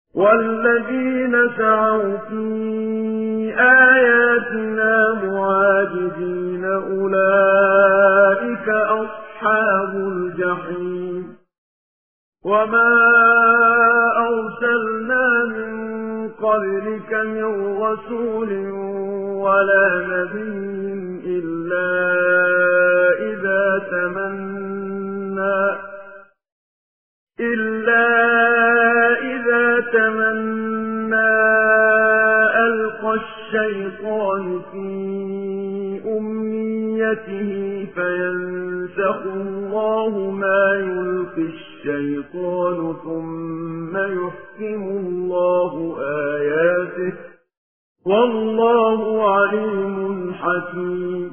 والذين سعوا في آياتنا معاجزين أولئك أصحاب الجحيم وما أرسلنا من قبلك من رسول ولا نبي إلا إذا تمنى ألقى الشيطان في أمنيته فينسخ الله ما يلقي الشيطان ثم يحكم الله آياته والله عليم حكيم